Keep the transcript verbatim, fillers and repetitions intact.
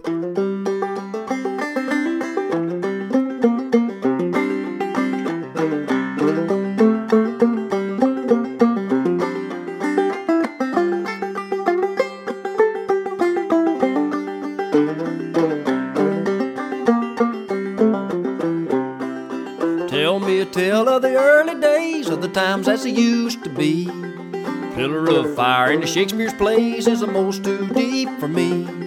Tell me a tale of the early days, of the times as they used to be. Pillar of fire in the Shakespeare's plays is almost too deep for me.